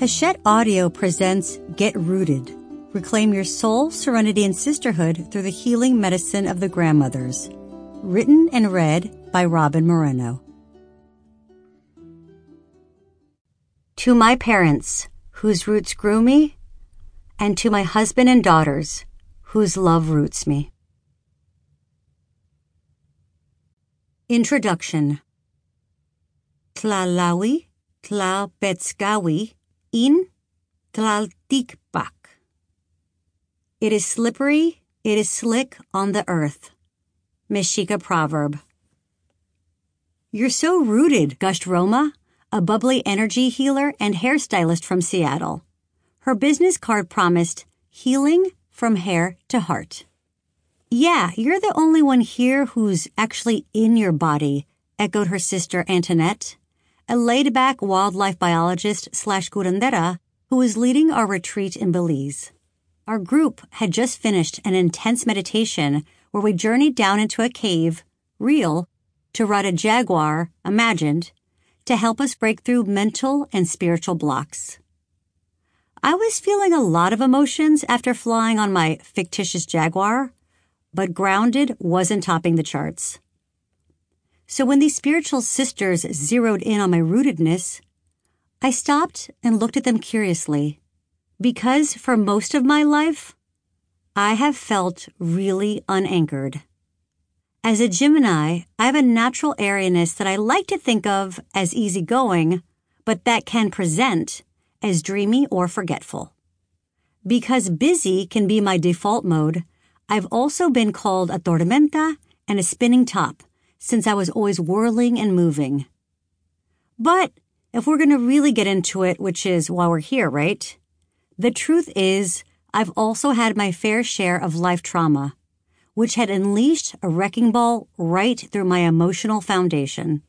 Hachette Audio presents Get Rooted. Reclaim your soul, serenity, and sisterhood through the healing medicine of the grandmothers. Written and read by Robin Moreno. To my parents, whose roots grew me, and to my husband and daughters, whose love roots me. Introduction. Tlalawi, Tlalpetskawi, in Tlaltikpak. It is slippery, it is slick on the earth. Mexica proverb. You're so rooted, gushed Roma, a bubbly energy healer and hairstylist from Seattle. Her business card promised healing from hair to heart. Yeah, you're the only one here who's actually in your body, echoed her sister Antoinette, a laid-back wildlife biologist / curandera who was leading our retreat in Belize. Our group had just finished an intense meditation where we journeyed down into a cave, real, to ride a jaguar, imagined, to help us break through mental and spiritual blocks. I was feeling a lot of emotions after flying on my fictitious jaguar, but grounded wasn't topping the charts. So when these spiritual sisters zeroed in on my rootedness, I stopped and looked at them curiously, because for most of my life, I have felt really unanchored. As a Gemini, I have a natural airiness that I like to think of as easygoing, but that can present as dreamy or forgetful. Because busy can be my default mode, I've also been called a tormenta and a spinning top, since I was always whirling and moving. But if we're going to really get into it, which is why we're here, right? The truth is, I've also had my fair share of life trauma, which had unleashed a wrecking ball right through my emotional foundation.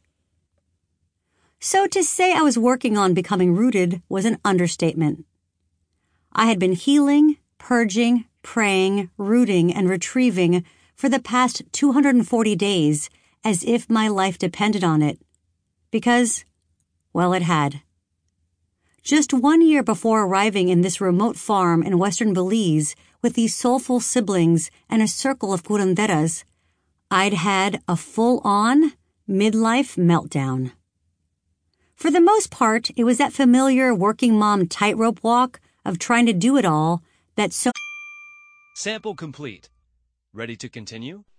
So to say I was working on becoming rooted was an understatement. I had been healing, purging, praying, rooting, and retrieving for the past 240 days as if my life depended on it. Because, well, it had. Just 1 year before arriving in this remote farm in western Belize with these soulful siblings and a circle of curanderas, I'd had a full-on midlife meltdown. For the most part, it was that familiar working mom tightrope walk of trying to do it all that so... Sample complete. Ready to continue?